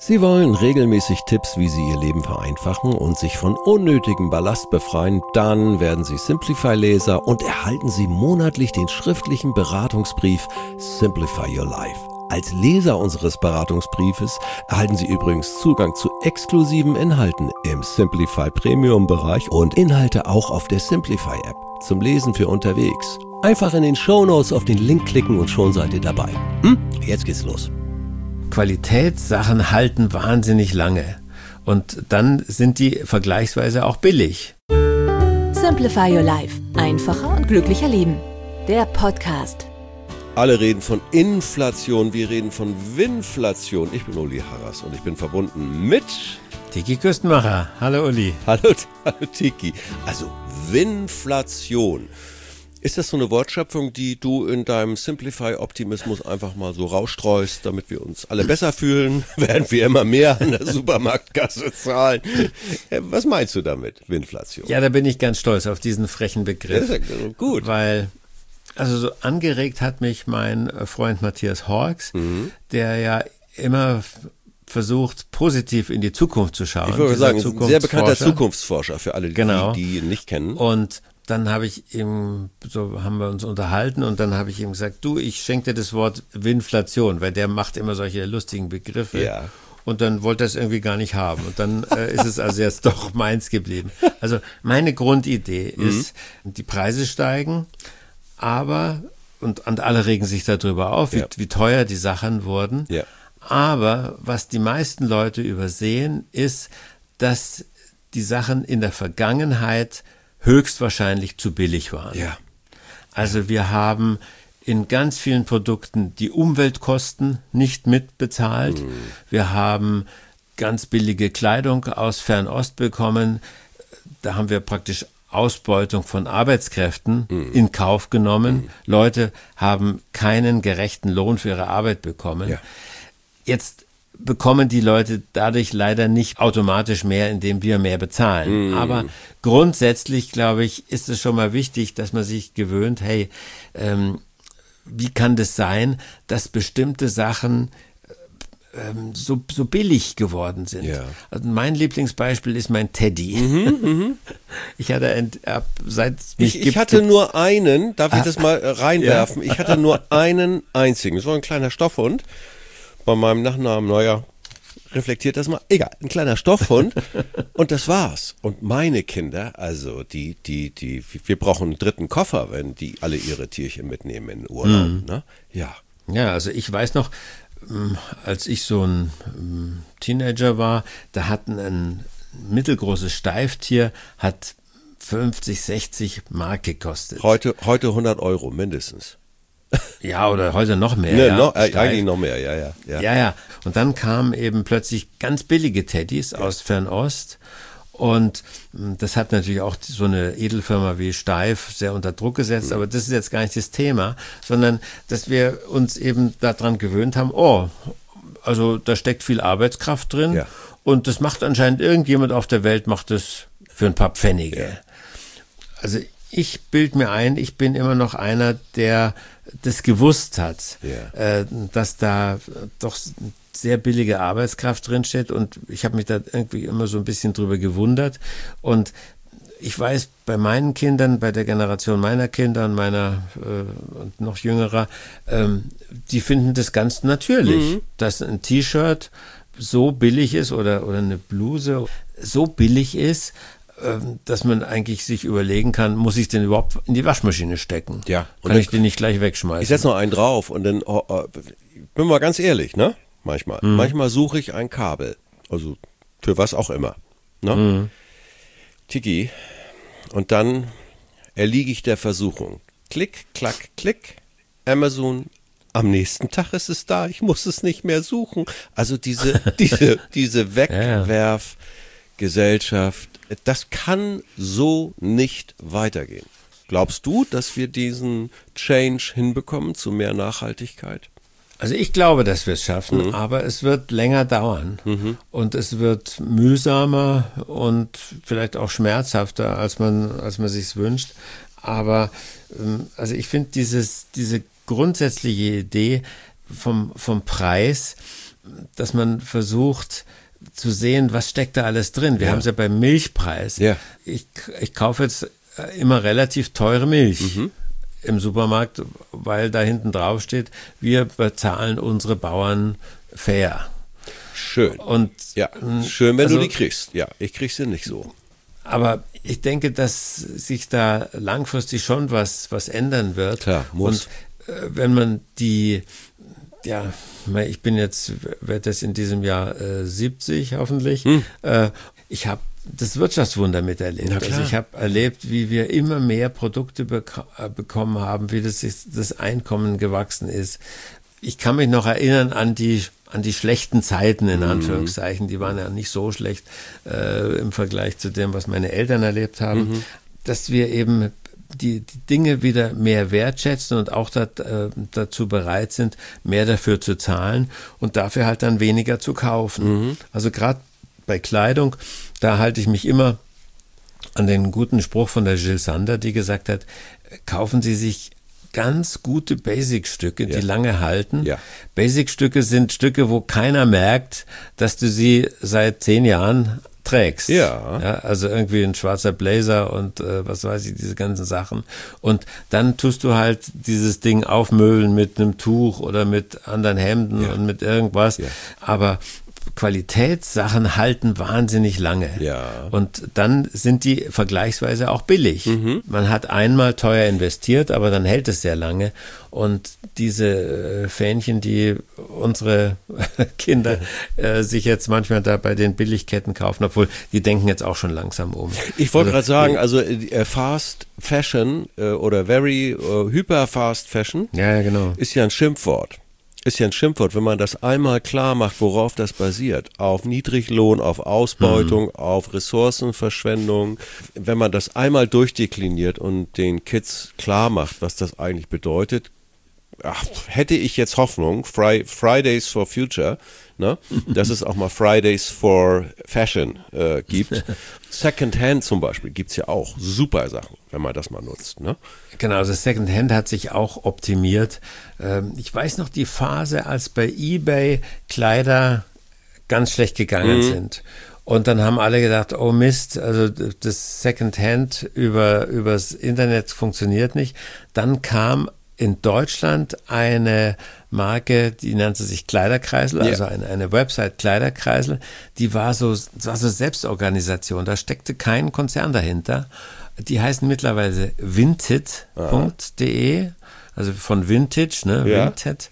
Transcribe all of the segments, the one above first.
Sie wollen regelmäßig Tipps, wie Sie Ihr Leben vereinfachen und sich von unnötigem Ballast befreien? Dann werden Sie Simplify-Leser und erhalten Sie monatlich den schriftlichen Beratungsbrief Simplify Your Life. Als Leser unseres Beratungsbriefes erhalten Sie übrigens Zugang zu exklusiven Inhalten im Simplify Premium-Bereich und Inhalte auch auf der Simplify-App zum Lesen für unterwegs. Einfach in den Shownotes auf den Link klicken und schon seid ihr dabei. Jetzt geht's los. Qualitätssachen halten wahnsinnig lange und dann sind die vergleichsweise auch billig. Simplify Your Life. Einfacher und glücklicher leben. Der Podcast. Alle reden von Inflation, wir reden von Winflation. Ich bin Uli Harras und ich bin verbunden mit Tiki Küstenmacher. Hallo Uli. Hallo Tiki. Also Winflation. Ist das so eine Wortschöpfung, die du in deinem Simplify-Optimismus einfach mal so rausstreust, damit wir uns alle besser fühlen, während wir immer mehr an der Supermarktkasse zahlen? Was meinst du damit, Winflation? Ja, da bin ich ganz stolz auf diesen frechen Begriff. Ja, gut. Weil, also so angeregt hat mich mein Freund Matthias Horks, der ja immer versucht, positiv in die Zukunft zu schauen. Ich würde sagen, ein sehr bekannter Zukunftsforscher für alle, die ihn nicht kennen. Und dann haben wir uns unterhalten und dann habe ich ihm gesagt, du, ich schenke dir das Wort Winflation, weil der macht immer solche lustigen Begriffe. Ja. Und dann wollte er es irgendwie gar nicht haben. Und dann ist es also jetzt doch meins geblieben. Also meine Grundidee ist, die Preise steigen, und alle regen sich darüber auf, wie teuer die Sachen wurden. Ja. Aber was die meisten Leute übersehen, ist, dass die Sachen in der Vergangenheit höchstwahrscheinlich zu billig waren. Ja. Also wir haben in ganz vielen Produkten die Umweltkosten nicht mitbezahlt. Wir haben ganz billige Kleidung aus Fernost bekommen. Da haben wir praktisch Ausbeutung von Arbeitskräften in Kauf genommen. Leute haben keinen gerechten Lohn für ihre Arbeit bekommen. Ja. Jetzt bekommen die Leute dadurch leider nicht automatisch mehr, indem wir mehr bezahlen. Aber grundsätzlich, glaube ich, ist es schon mal wichtig, dass man sich gewöhnt, hey, wie kann das sein, dass bestimmte Sachen so billig geworden sind? Ja. Also mein Lieblingsbeispiel ist mein Teddy. Ich hatte Ich hatte nur einen, darf ich das mal reinwerfen? Ja. Ich hatte nur einen einzigen. Das war ein kleiner Stoffhund. Bei meinem Nachnamen, reflektiert das mal. Egal, ein kleiner Stoffhund. Und das war's. Und meine Kinder, also wir brauchen einen dritten Koffer, wenn die alle ihre Tierchen mitnehmen in den Urlaub. Ne? Ja. Ja, also ich weiß noch, als ich so ein Teenager war, da hat ein mittelgroßes Steiftier, hat 50, 60 Mark gekostet. Heute 100 Euro mindestens. Ja, oder heute noch mehr. Ne, ja, eigentlich noch mehr, ja. Ja. Und dann kamen eben plötzlich ganz billige Teddys aus Fernost. Und das hat natürlich auch so eine Edelfirma wie Steif sehr unter Druck gesetzt. Aber das ist jetzt gar nicht das Thema, sondern dass wir uns eben daran gewöhnt haben, also da steckt viel Arbeitskraft drin. Ja. Und das macht anscheinend irgendjemand auf der Welt, macht das für ein paar Pfennige. Ja. Also ich bilde mir ein, ich bin immer noch einer, der das gewusst hat, dass da doch sehr billige Arbeitskraft drinsteht und ich habe mich da irgendwie immer so ein bisschen drüber gewundert und ich weiß, bei meinen Kindern, bei der Generation meiner Kinder und meiner und noch jüngerer, die finden das ganz natürlich, dass ein T-Shirt so billig ist oder eine Bluse so billig ist, dass man eigentlich sich überlegen kann, muss ich den überhaupt in die Waschmaschine stecken? Ja. Kann ich den nicht gleich wegschmeißen? Ich setze noch einen drauf und dann, bin mal ganz ehrlich, ne? Manchmal suche ich ein Kabel, also für was auch immer, ne? Tiki, und dann erliege ich der Versuchung. Klick, klack, klick, Amazon, am nächsten Tag ist es da, ich muss es nicht mehr suchen. Also diese Wegwerfgesellschaft, das kann so nicht weitergehen. Glaubst du, dass wir diesen Change hinbekommen zu mehr Nachhaltigkeit? Also ich glaube, dass wir es schaffen, aber es wird länger dauern und es wird mühsamer und vielleicht auch schmerzhafter, als man sich's wünscht. Aber also ich finde diese grundsätzliche Idee vom Preis, dass man versucht zu sehen, was steckt da alles drin. Wir haben es ja beim Milchpreis. Ja. Ich kaufe jetzt immer relativ teure Milch im Supermarkt, weil da hinten drauf steht, wir bezahlen unsere Bauern fair. Schön. Und schön, wenn du die kriegst. Ja, ich krieg sie nicht so. Aber ich denke, dass sich da langfristig schon was ändern wird. Klar, muss. Und wenn man ich werde das in diesem Jahr 70 hoffentlich. Ich habe das Wirtschaftswunder miterlebt. Also ich habe erlebt, wie wir immer mehr Produkte bekommen haben, wie das Einkommen gewachsen ist. Ich kann mich noch erinnern an die schlechten Zeiten, in Anführungszeichen. Die waren ja nicht so schlecht im Vergleich zu dem, was meine Eltern erlebt haben. Dass wir eben die Dinge wieder mehr wertschätzen und auch dazu bereit sind, mehr dafür zu zahlen und dafür halt dann weniger zu kaufen. Also gerade bei Kleidung, da halte ich mich immer an den guten Spruch von der Jill Sander, die gesagt hat, kaufen Sie sich ganz gute Basic-Stücke, die lange halten. Ja. Basic-Stücke sind Stücke, wo keiner merkt, dass du sie seit 10 Jahren trägst. Ja, also irgendwie ein schwarzer Blazer und was weiß ich, diese ganzen Sachen. Und dann tust du halt dieses Ding aufmöbeln mit einem Tuch oder mit anderen Hemden und mit irgendwas. Ja. Aber Qualitätssachen halten wahnsinnig lange. Ja. Und dann sind die vergleichsweise auch billig. Man hat einmal teuer investiert, aber dann hält es sehr lange. Und diese Fähnchen, die unsere Kinder sich jetzt manchmal da bei den Billigketten kaufen, obwohl die denken jetzt auch schon langsam um. Ich wollte gerade sagen, also Fast Fashion oder very hyper Fast Fashion genau. Ist ja ein Schimpfwort. Wenn man das einmal klar macht, worauf das basiert. Auf Niedriglohn, auf Ausbeutung, auf Ressourcenverschwendung. Wenn man das einmal durchdekliniert und den Kids klar macht, was das eigentlich bedeutet, hätte ich jetzt Hoffnung, Fridays for Future, ne, dass es auch mal Fridays for Fashion gibt. Secondhand zum Beispiel gibt's ja auch super Sachen, wenn man das mal nutzt. Ne? Genau, also Secondhand hat sich auch optimiert. Ich weiß noch die Phase, als bei eBay Kleider ganz schlecht gegangen sind. Und dann haben alle gedacht, oh Mist, also das Secondhand übers Internet funktioniert nicht. Dann kam in Deutschland eine Marke, die nannte sich Kleiderkreisel, also eine Website Kleiderkreisel, die war so Selbstorganisation, da steckte kein Konzern dahinter. Die heißen mittlerweile vinted.de, also von Vintage, ne, Vinted.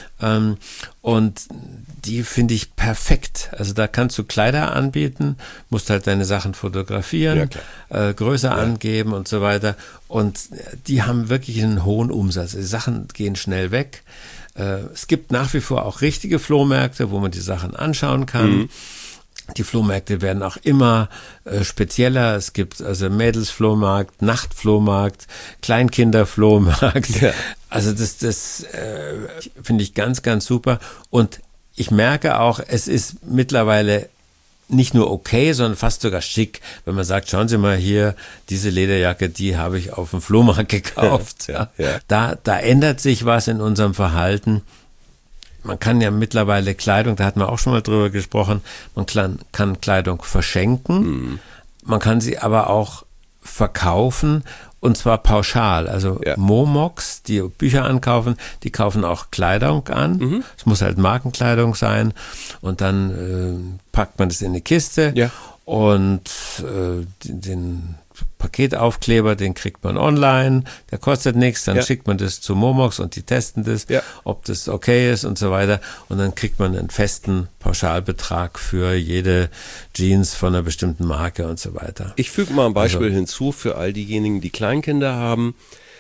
Und die finde ich perfekt. Also da kannst du Kleider anbieten, musst halt deine Sachen fotografieren, Größe angeben und so weiter. Und die haben wirklich einen hohen Umsatz. Die Sachen gehen schnell weg. Es gibt nach wie vor auch richtige Flohmärkte, wo man die Sachen anschauen kann. Die Flohmärkte werden auch immer spezieller. Es gibt also Mädelsflohmarkt, Nachtflohmarkt, Kleinkinderflohmarkt. Ja. Also das finde ich ganz, ganz super. Und ich merke auch, es ist mittlerweile nicht nur okay, sondern fast sogar schick, wenn man sagt, schauen Sie mal hier, diese Lederjacke, die habe ich auf dem Flohmarkt gekauft. Da ändert sich was in unserem Verhalten. Man kann ja mittlerweile Kleidung, da hatten wir auch schon mal drüber gesprochen, man kann Kleidung verschenken, man kann sie aber auch verkaufen und zwar pauschal. Also Momox, die Bücher ankaufen, die kaufen auch Kleidung an. Es muss halt Markenkleidung sein und dann packt man das in eine Kiste und den Paketaufkleber, den kriegt man online, der kostet nichts, dann schickt man das zu Momox und die testen das, ob das okay ist und so weiter und dann kriegt man einen festen Pauschalbetrag für jede Jeans von einer bestimmten Marke und so weiter. Ich füge mal ein Beispiel hinzu für all diejenigen, die Kleinkinder haben.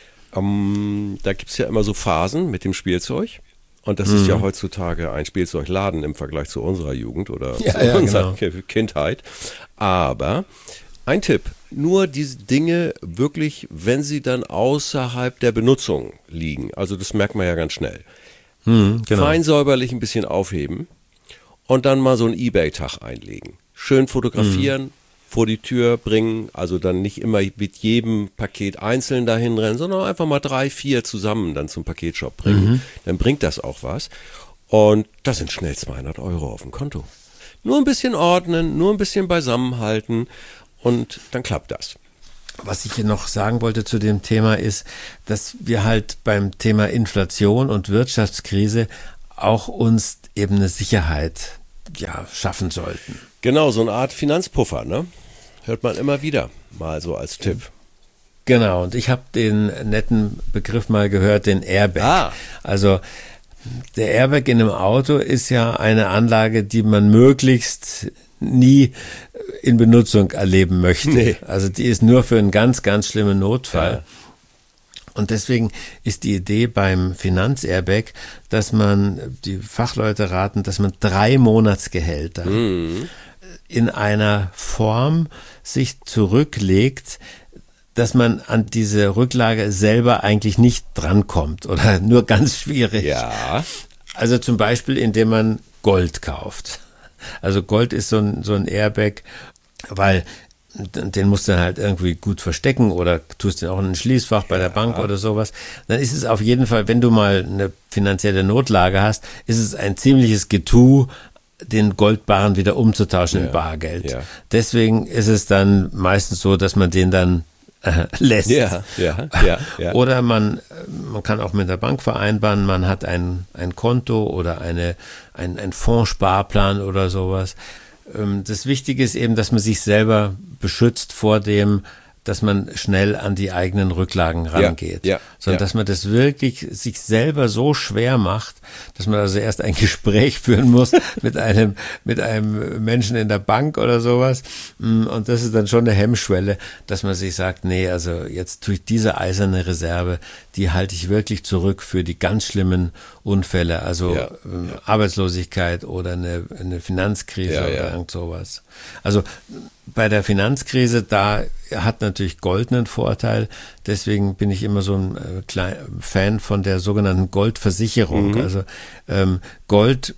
Da gibt's ja immer so Phasen mit dem Spielzeug. Und das ist ja heutzutage ein Spielzeugladen im Vergleich zu unserer Jugend oder zu unserer Kindheit. Aber ein Tipp, nur diese Dinge wirklich, wenn sie dann außerhalb der Benutzung liegen, also das merkt man ja ganz schnell, fein säuberlich ein bisschen aufheben und dann mal so einen eBay-Tag einlegen. Schön fotografieren, vor die Tür bringen, also dann nicht immer mit jedem Paket einzeln dahin rennen, sondern einfach mal 3, 4 zusammen dann zum Paketshop bringen. Dann bringt das auch was. Und das sind schnell 200 € auf dem Konto. Nur ein bisschen ordnen, nur ein bisschen beisammenhalten und dann klappt das. Was ich hier noch sagen wollte zu dem Thema ist, dass wir halt beim Thema Inflation und Wirtschaftskrise auch uns eben eine Sicherheit schaffen sollten. Genau, so eine Art Finanzpuffer, ne? Hört man immer wieder, mal so als Tipp. Genau, und ich habe den netten Begriff mal gehört, den Airbag. Also der Airbag in einem Auto ist ja eine Anlage, die man möglichst nie in Benutzung erleben möchte. Nee. Also die ist nur für einen ganz, ganz schlimmen Notfall. Ja. Und deswegen ist die Idee beim Finanzairbag, dass man, die Fachleute raten, dass man 3 Monatsgehälter in einer Form sich zurücklegt, dass man an diese Rücklage selber eigentlich nicht drankommt oder nur ganz schwierig. Ja. Also zum Beispiel, indem man Gold kauft. Also Gold ist so ein Airbag, weil den musst du dann halt irgendwie gut verstecken oder tust den auch in ein Schließfach bei der Bank oder sowas. Dann ist es auf jeden Fall, wenn du mal eine finanzielle Notlage hast, ist es ein ziemliches Getue, den Goldbarren wieder umzutauschen in Bargeld. Ja. Deswegen ist es dann meistens so, dass man den dann lässt. Ja. Oder man kann auch mit der Bank vereinbaren, man hat ein Konto oder ein Fondssparplan oder sowas. Das Wichtige ist eben, dass man sich selber beschützt vor dem, dass man schnell an die eigenen Rücklagen rangeht. Sondern dass man das wirklich sich selber so schwer macht, dass man also erst ein Gespräch führen muss mit einem Menschen in der Bank oder sowas. Und das ist dann schon eine Hemmschwelle, dass man sich sagt, nee, also jetzt tue ich diese eiserne Reserve, die halte ich wirklich zurück für die ganz schlimmen Unfälle, also Arbeitslosigkeit oder eine Finanzkrise oder irgend sowas. Also bei der Finanzkrise, da hat natürlich Gold einen Vorteil. Deswegen bin ich immer so ein Fan von der sogenannten Goldversicherung. Also Gold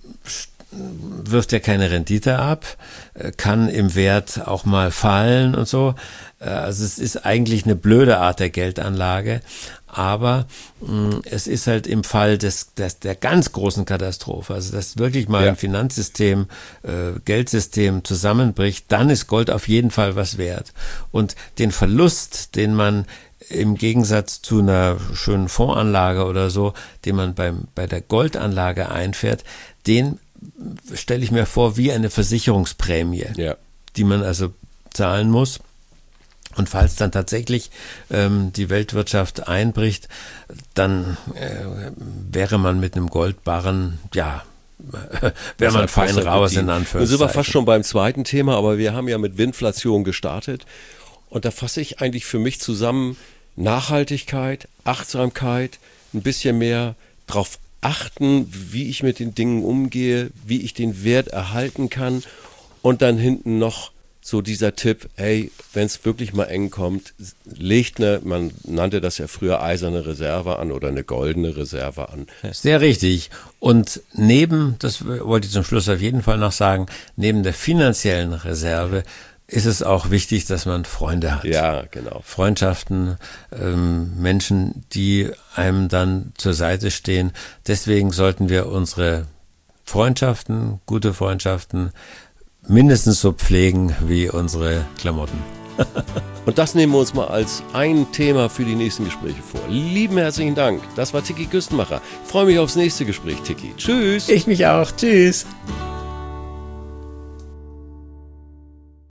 wirft ja keine Rendite ab, kann im Wert auch mal fallen und so. Also es ist eigentlich eine blöde Art der Geldanlage, aber es ist halt im Fall der ganz großen Katastrophe, also dass wirklich mal ein Finanzsystem, Geldsystem zusammenbricht, dann ist Gold auf jeden Fall was wert. Und den Verlust, den man im Gegensatz zu einer schönen Fondsanlage oder so, den man bei der Goldanlage einfährt, den stelle ich mir vor wie eine Versicherungsprämie, die man also zahlen muss. Und falls dann tatsächlich die Weltwirtschaft einbricht, dann wäre man mit einem Goldbarren, wäre man fein raus in Anführungszeichen. Wir sind wir fast schon beim zweiten Thema, aber wir haben ja mit Winflation gestartet. Und da fasse ich eigentlich für mich zusammen Nachhaltigkeit, Achtsamkeit, ein bisschen mehr drauf achten, wie ich mit den Dingen umgehe, wie ich den Wert erhalten kann und dann hinten noch so dieser Tipp, hey, wenn es wirklich mal eng kommt, legt man nannte das ja früher eiserne Reserve an oder eine goldene Reserve an. Sehr richtig. Und das wollte ich zum Schluss auf jeden Fall noch sagen, neben der finanziellen Reserve ist es auch wichtig, dass man Freunde hat. Ja, genau. Freundschaften, Menschen, die einem dann zur Seite stehen. Deswegen sollten wir unsere Freundschaften, gute Freundschaften, mindestens so pflegen wie unsere Klamotten. Und das nehmen wir uns mal als ein Thema für die nächsten Gespräche vor. Lieben herzlichen Dank. Das war Tiki Küstenmacher. Ich freue mich aufs nächste Gespräch, Tiki. Tschüss. Ich mich auch. Tschüss.